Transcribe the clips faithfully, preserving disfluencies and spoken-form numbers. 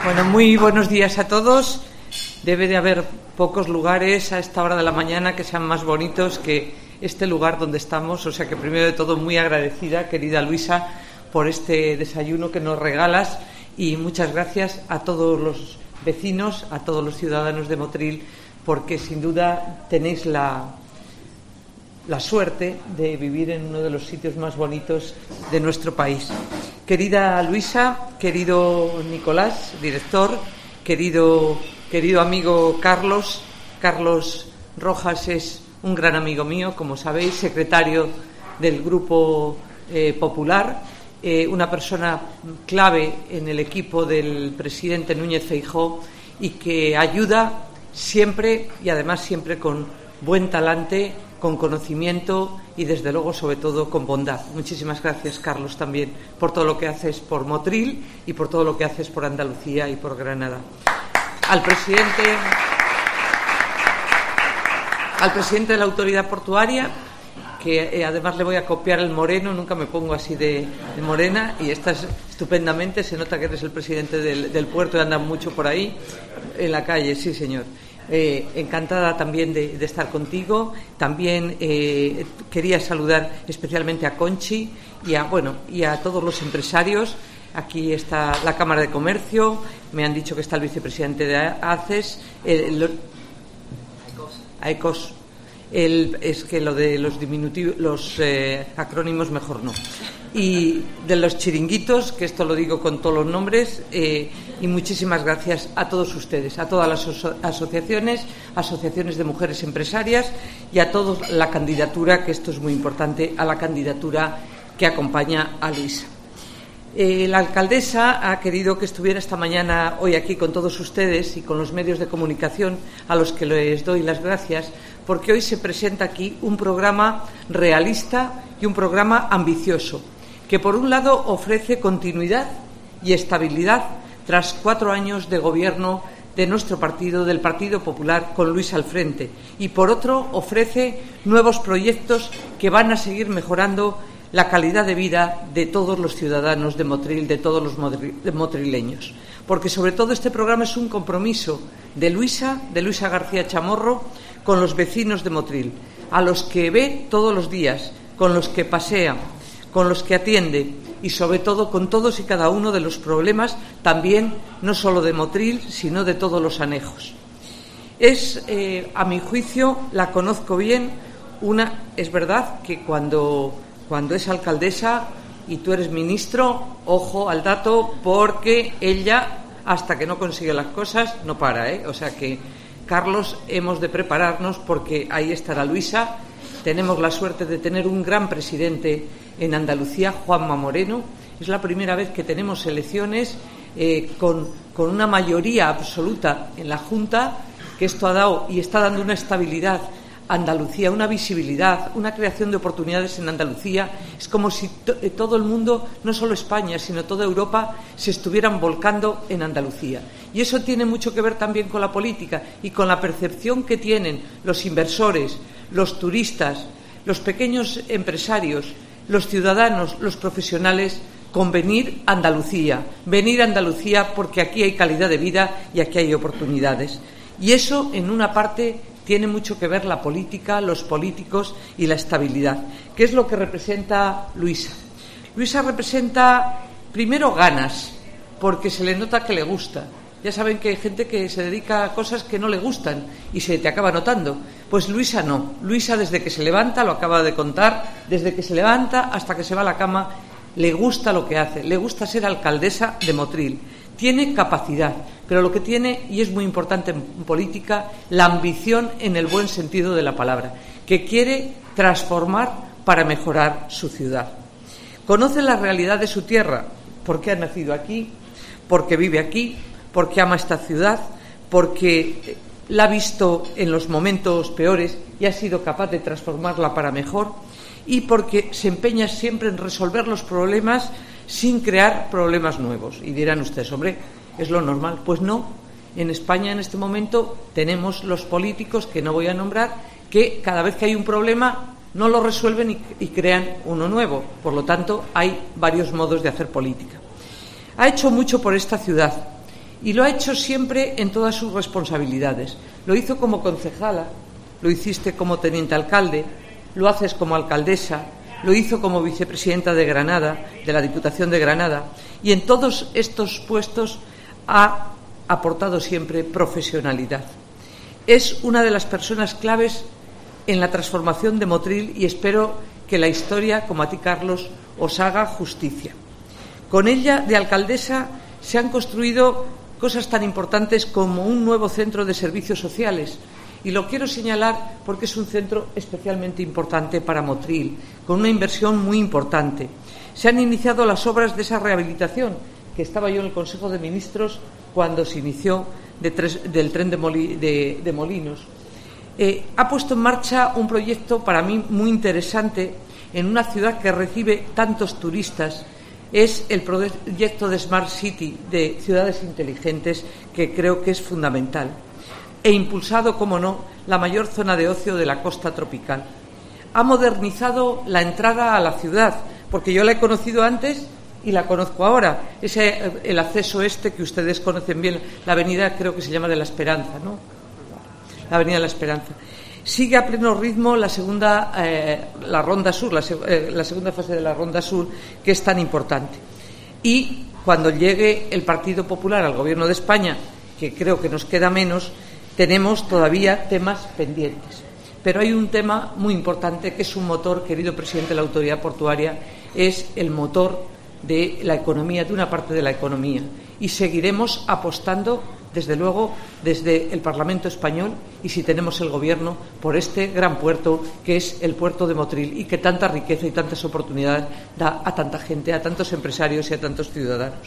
Bueno, muy buenos días a todos. Debe de haber pocos lugares a esta hora de la mañana que sean más bonitos que este lugar donde estamos. O sea que primero de todo muy agradecida, querida Luisa, por este desayuno que nos regalas y muchas gracias a todos los vecinos, a todos los ciudadanos de Motril, porque sin duda tenéis la, la suerte de vivir en uno de los sitios más bonitos de nuestro país. Querida Luisa, querido Nicolás, director, querido, querido amigo Carlos, Carlos Rojas es un gran amigo mío, como sabéis, secretario del Grupo eh, Popular, eh, una persona clave en el equipo del presidente Núñez Feijóo y que ayuda siempre y además siempre con buen talante, con conocimiento y desde luego sobre todo con bondad. Muchísimas gracias, Carlos, también por todo lo que haces por Motril y por todo lo que haces por Andalucía y por Granada. Al presidente al presidente de la Autoridad Portuaria, que eh, además le voy a copiar el moreno, nunca me pongo así de, de morena y estás estupendamente, se nota que eres el presidente del, del puerto y andas mucho por ahí en la calle, sí señor. Eh, encantada también de, de estar contigo. También eh, quería saludar especialmente a Conchi y a, bueno, y a todos los empresarios. Aquí está la Cámara de Comercio, me han dicho que está el vicepresidente de ACES, el, lo, AECOS. El, es que lo de los diminutivos, los eh, acrónimos mejor no. Y de los chiringuitos, que esto lo digo con todos los nombres, eh, y muchísimas gracias a todos ustedes, a todas las aso- asociaciones, asociaciones de mujeres empresarias y a todos la candidatura, que esto es muy importante, a la candidatura que acompaña a Luisa. Eh, la alcaldesa ha querido que estuviera esta mañana hoy aquí con todos ustedes y con los medios de comunicación a los que les doy las gracias, porque hoy se presenta aquí un programa realista y un programa ambicioso, que por un lado ofrece continuidad y estabilidad tras cuatro años de gobierno de nuestro partido, del Partido Popular, con Luis al frente, y por otro ofrece nuevos proyectos que van a seguir mejorando la calidad de vida de todos los ciudadanos de Motril, de todos los motrileños. Porque sobre todo este programa es un compromiso de Luisa, de Luisa García Chamorro, con los vecinos de Motril, a los que ve todos los días, con los que pasea, con los que atiende y sobre todo con todos y cada uno de los problemas, también no solo de Motril, sino de todos los anejos. Es, eh, a mi juicio, la conozco bien, una, es verdad que cuando... Cuando es alcaldesa y tú eres ministro, ojo al dato, porque ella, hasta que no consigue las cosas, no para, ¿eh? O sea que, Carlos, hemos de prepararnos porque ahí estará Luisa. Tenemos la suerte de tener un gran presidente en Andalucía, Juanma Moreno. Es la primera vez que tenemos elecciones eh, con, con una mayoría absoluta en la Junta, que esto ha dado y está dando una estabilidad Andalucía, una visibilidad, una creación de oportunidades en Andalucía. Es como si to- todo el mundo, no solo España, sino toda Europa, se estuvieran volcando en Andalucía. Y eso tiene mucho que ver también con la política y con la percepción que tienen los inversores, los turistas, los pequeños empresarios, los ciudadanos, los profesionales, con venir a Andalucía. Venir a Andalucía porque aquí hay calidad de vida y aquí hay oportunidades. Y eso, en una parte, tiene mucho que ver la política, los políticos y la estabilidad. ¿Qué es lo que representa Luisa? Luisa representa, primero, ganas, porque se le nota que le gusta. Ya saben que hay gente que se dedica a cosas que no le gustan y se te acaba notando. Pues Luisa no. Luisa, desde que se levanta, lo acaba de contar, desde que se levanta hasta que se va a la cama, le gusta lo que hace, le gusta ser alcaldesa de Motril. Tiene capacidad, pero lo que tiene, y es muy importante en política, la ambición en el buen sentido de la palabra, que quiere transformar para mejorar su ciudad. Conoce la realidad de su tierra, porque ha nacido aquí, porque vive aquí, porque ama esta ciudad, porque la ha visto en los momentos peores y ha sido capaz de transformarla para mejor, y porque se empeña siempre en resolver los problemas sin crear problemas nuevos. Y dirán ustedes, hombre, ¿es lo normal? Pues no. En España en este momento tenemos los políticos, que no voy a nombrar, que cada vez que hay un problema no lo resuelven y, y crean uno nuevo. Por lo tanto, hay varios modos de hacer política. Ha hecho mucho por esta ciudad y lo ha hecho siempre en todas sus responsabilidades. Lo hizo como concejala, lo hiciste como teniente alcalde, lo haces como alcaldesa, lo hizo como vicepresidenta de Granada, de la Diputación de Granada, y en todos estos puestos ha aportado siempre profesionalidad. Es una de las personas claves en la transformación de Motril y espero que la historia, como a ti, Carlos, os haga justicia. Con ella, de alcaldesa, se han construido cosas tan importantes como un nuevo centro de servicios sociales, y lo quiero señalar porque es un centro especialmente importante para Motril, con una inversión muy importante. Se han iniciado las obras de esa rehabilitación, que estaba yo en el Consejo de Ministros cuando se inició de tres, del tren de, Moli, de, de Molinos. Eh, ha puesto en marcha un proyecto para mí muy interesante en una ciudad que recibe tantos turistas. Es el proyecto de Smart City, de ciudades inteligentes, que creo que es fundamental. E impulsado, como no, la mayor zona de ocio de la costa tropical. Ha modernizado la entrada a la ciudad, porque yo la he conocido antes y la conozco ahora. Ese, el acceso este que ustedes conocen bien, la avenida creo que se llama de la Esperanza, ¿no? La avenida de la Esperanza. Sigue a pleno ritmo la segunda, eh, la Ronda Sur, la, eh, la segunda fase de la Ronda Sur, que es tan importante. Y cuando llegue el Partido Popular al Gobierno de España, que creo que nos queda menos, tenemos todavía temas pendientes. Pero hay un tema muy importante que es un motor, querido presidente de la Autoridad Portuaria, es el motor de la economía, de una parte de la economía. Y seguiremos apostando, desde luego, desde el Parlamento español y, si tenemos el Gobierno, por este gran puerto que es el puerto de Motril y que tanta riqueza y tantas oportunidades da a tanta gente, a tantos empresarios y a tantos ciudadanos.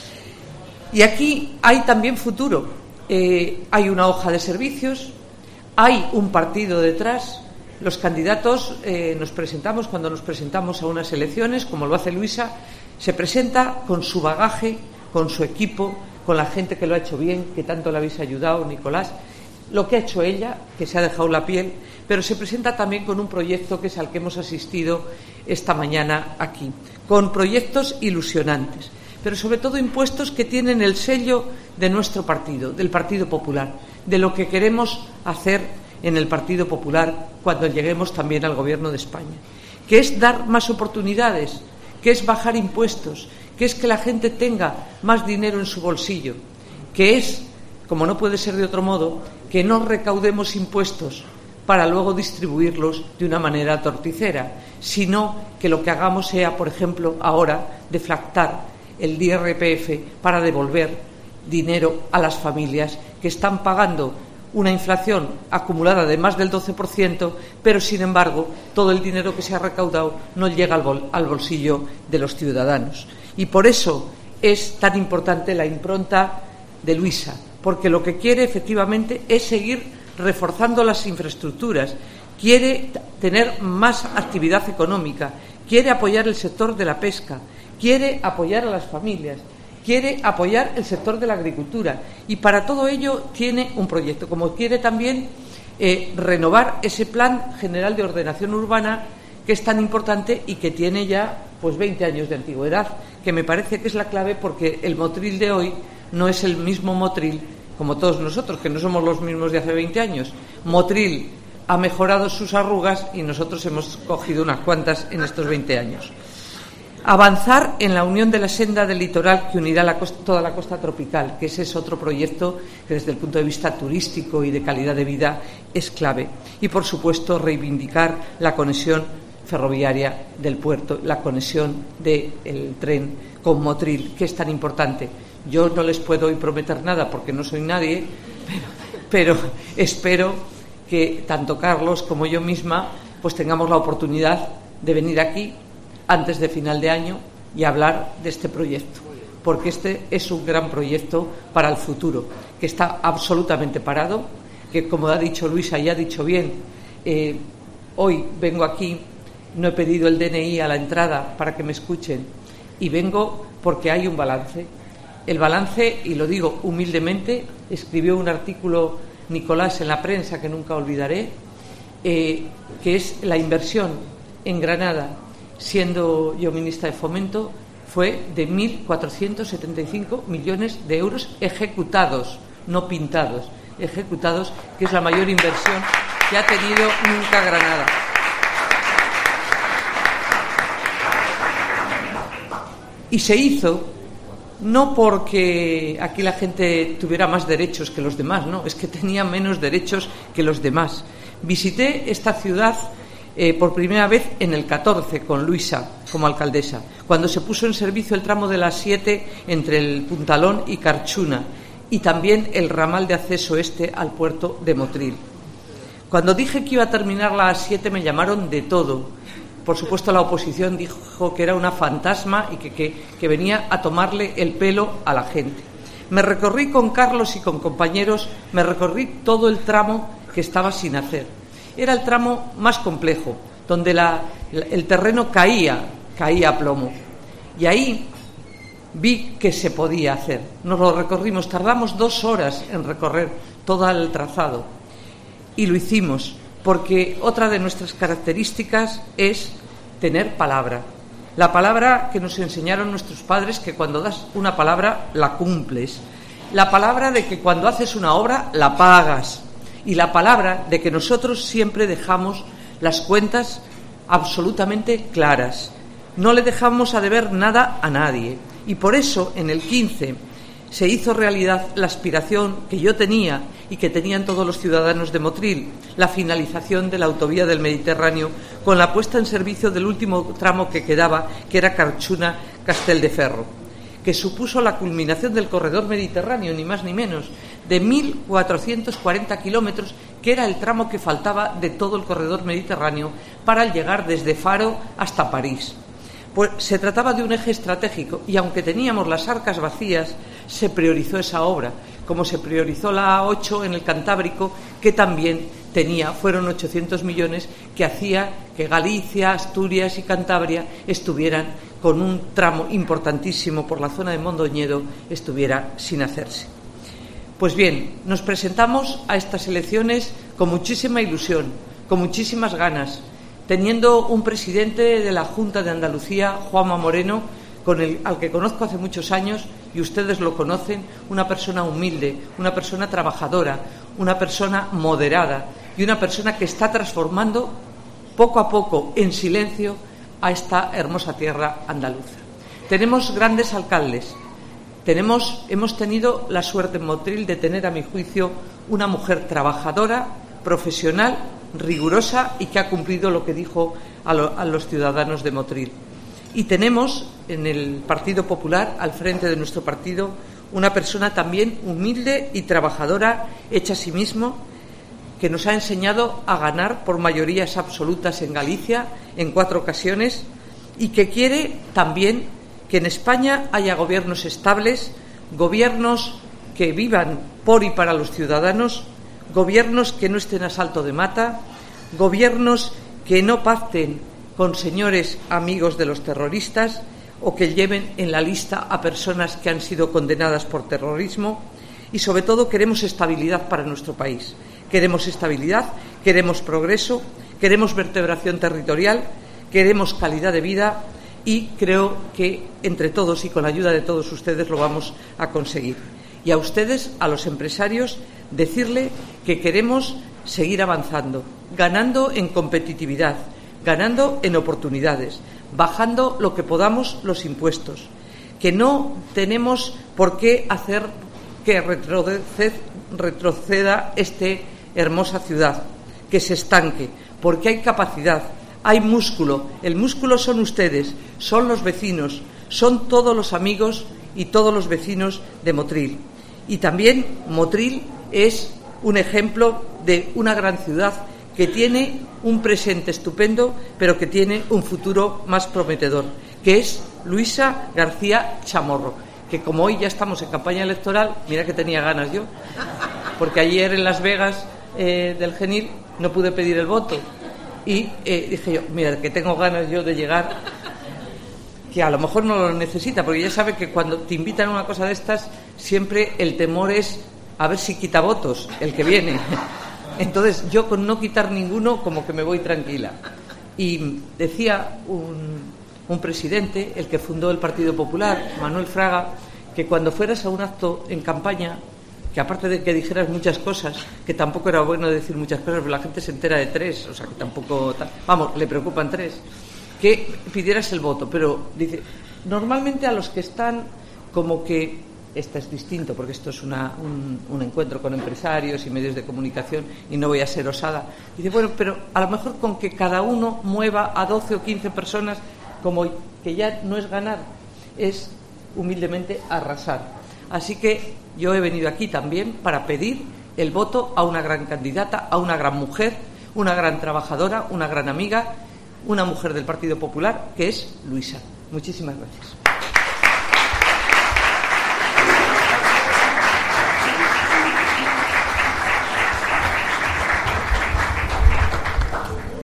Y aquí hay también futuro. Eh, hay una hoja de servicios, hay un partido detrás. Los candidatos eh, nos presentamos, cuando nos presentamos a unas elecciones, como lo hace Luisa, se presenta con su bagaje, con su equipo, con la gente que lo ha hecho bien, que tanto le habéis ayudado, Nicolás, lo que ha hecho ella, que se ha dejado la piel, pero se presenta también con un proyecto que es al que hemos asistido esta mañana aquí, con proyectos ilusionantes, pero sobre todo impuestos que tienen el sello de nuestro partido, del Partido Popular, de lo que queremos hacer en el Partido Popular cuando lleguemos también al Gobierno de España, que es dar más oportunidades, que es bajar impuestos, que es que la gente tenga más dinero en su bolsillo, que es, como no puede ser de otro modo, que no recaudemos impuestos para luego distribuirlos de una manera torticera, sino que lo que hagamos sea, por ejemplo, ahora, deflactar el I R P F para devolver dinero a las familias que están pagando una inflación acumulada de más del doce por ciento, pero, sin embargo, todo el dinero que se ha recaudado no llega al, bol, al bolsillo de los ciudadanos. Y por eso es tan importante la impronta de Luisa, porque lo que quiere efectivamente es seguir reforzando las infraestructuras, quiere tener más actividad económica, quiere apoyar el sector de la pesca, quiere apoyar a las familias, quiere apoyar el sector de la agricultura, y para todo ello tiene un proyecto, como quiere también eh, renovar ese Plan General de Ordenación Urbana que es tan importante y que tiene ya pues veinte años de antigüedad, que me parece que es la clave, porque el Motril de hoy no es el mismo Motril como todos nosotros, que no somos los mismos de hace veinte años. Motril ha mejorado sus arrugas y nosotros hemos cogido unas cuantas en estos veinte años. Avanzar en la unión de la senda del litoral que unirá la costa, toda la costa tropical, que ese es otro proyecto que desde el punto de vista turístico y de calidad de vida es clave. Y, por supuesto, reivindicar la conexión ferroviaria del puerto, la conexión del tren con Motril, que es tan importante. Yo no les puedo hoy prometer nada porque no soy nadie, pero, pero espero que tanto Carlos como yo misma pues tengamos la oportunidad de venir aquí antes de final de año y hablar de este proyecto, porque este es un gran proyecto para el futuro, que está absolutamente parado, que, como ha dicho Luisa y ha dicho bien, eh, hoy vengo aquí, no he pedido el D N I a la entrada para que me escuchen, y vengo porque hay un balance. El balance, y lo digo humildemente, escribió un artículo Nicolás en la prensa que nunca olvidaré, eh, que es la inversión en Granada, siendo yo ministra de Fomento, fue de mil cuatrocientos setenta y cinco millones de euros ejecutados, no pintados, ejecutados, que es la mayor inversión que ha tenido nunca Granada. Y se hizo no porque aquí la gente tuviera más derechos que los demás, no, es que tenía menos derechos que los demás. Visité esta ciudad eh, por primera vez en el catorce con Luisa como alcaldesa, cuando se puso en servicio el tramo de la siete entre el Puntalón y Carchuna, y también el ramal de acceso este al puerto de Motril. Cuando dije que iba a terminar la A siete me llamaron de todo. Por supuesto, la oposición dijo que era una fantasma y que, que, que venía a tomarle el pelo a la gente. Me recorrí con Carlos y con compañeros, me recorrí todo el tramo que estaba sin hacer. Era el tramo más complejo, donde la, el terreno caía, caía a plomo. Y ahí vi que se podía hacer. Nos lo recorrimos, tardamos dos horas en recorrer todo el trazado. Y lo hicimos, porque otra de nuestras características es tener palabra. La palabra que nos enseñaron nuestros padres, que cuando das una palabra la cumples. La palabra de que cuando haces una obra la pagas. Y la palabra de que nosotros siempre dejamos las cuentas absolutamente claras. No le dejamos a deber nada a nadie. Y por eso, en el quince, se hizo realidad la aspiración que yo tenía y que tenían todos los ciudadanos de Motril, la finalización de la autovía del Mediterráneo con la puesta en servicio del último tramo que quedaba, que era Carchuna-Castelldeferro, que supuso la culminación del corredor mediterráneo, ni más ni menos, de mil cuatrocientos cuarenta kilómetros, que era el tramo que faltaba de todo el corredor mediterráneo para llegar desde Faro hasta París. Pues se trataba de un eje estratégico y aunque teníamos las arcas vacías, se priorizó esa obra, como se priorizó la A ocho en el Cantábrico, que también tenía, fueron ochocientos millones, que hacía que Galicia, Asturias y Cantabria estuvieran con un tramo importantísimo por la zona de Mondoñedo, estuviera sin hacerse. Pues bien, nos presentamos a estas elecciones con muchísima ilusión, con muchísimas ganas, teniendo un presidente de la Junta de Andalucía, Juanma Moreno, con el, al que conozco hace muchos años, y ustedes lo conocen, una persona humilde, una persona trabajadora, una persona moderada y una persona que está transformando poco a poco, en silencio, a esta hermosa tierra andaluza. Tenemos grandes alcaldes, tenemos, hemos tenido la suerte en Motril de tener, a mi juicio, una mujer trabajadora, profesional, rigurosa y que ha cumplido lo que dijo a, lo, a los ciudadanos de Motril. Y tenemos en el Partido Popular, al frente de nuestro partido, una persona también humilde y trabajadora, hecha a sí mismo, que nos ha enseñado a ganar por mayorías absolutas en Galicia en cuatro ocasiones y que quiere también que en España haya gobiernos estables, gobiernos que vivan por y para los ciudadanos, gobiernos que no estén a salto de mata, gobiernos que no pacten con señores amigos de los terroristas o que lleven en la lista a personas que han sido condenadas por terrorismo. Y sobre todo queremos estabilidad para nuestro país. Queremos estabilidad, queremos progreso, queremos vertebración territorial, queremos calidad de vida y creo que entre todos y con la ayuda de todos ustedes lo vamos a conseguir. Y a ustedes, a los empresarios, decirle que queremos seguir avanzando, ganando en competitividad, ganando en oportunidades, bajando lo que podamos los impuestos, que no tenemos por qué hacer que retroceda esta hermosa ciudad, que se estanque, porque hay capacidad, hay músculo. El músculo son ustedes, son los vecinos, son todos los amigos y todos los vecinos de Motril. Y también Motril es un ejemplo de una gran ciudad que tiene un presente estupendo, pero que tiene un futuro más prometedor, que es Luisa García Chamorro, que como hoy ya estamos en campaña electoral, mira que tenía ganas yo, porque ayer en Las Vegas eh, del Genil no pude pedir el voto y eh, dije yo, mira, que tengo ganas yo de llegar, que a lo mejor no lo necesita, porque ya sabe que cuando te invitan a una cosa de estas, siempre el temor es a ver si quita votos el que viene. Entonces yo con no quitar ninguno como que me voy tranquila. Y decía un, un presidente, el que fundó el Partido Popular, Manuel Fraga, que cuando fueras a un acto en campaña, que aparte de que dijeras muchas cosas, que tampoco era bueno decir muchas cosas, pero la gente se entera de tres, o sea que tampoco, vamos, le preocupan tres, que pidieras el voto. Pero dice, normalmente a los que están como que, este es distinto porque esto es una, un, un encuentro con empresarios y medios de comunicación y no voy a ser osada, dice, bueno, pero a lo mejor con que cada uno mueva a doce o quince personas, como que ya no es ganar, es humildemente arrasar. Así que yo he venido aquí también para pedir el voto a una gran candidata, a una gran mujer, una gran trabajadora, una gran amiga, una mujer del Partido Popular, que es Luisa. Muchísimas gracias.